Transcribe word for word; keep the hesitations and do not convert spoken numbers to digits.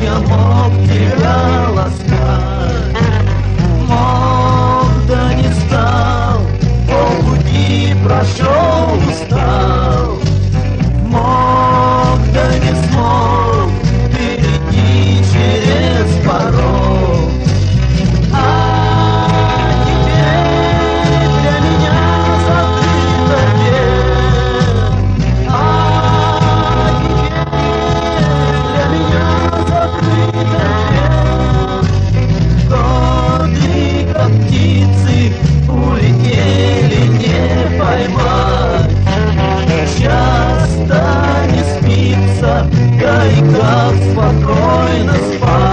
я мог тебя ласкать. Мог, да не стал, полпути прошел, устал. Мог, да не смог перейти через порог. А теперь для меня закрыта дверь. А теперь для меня закрыта дверь. Годы, как птицы, улетели, не поймать. Часто не спится, да и как спокойно спать.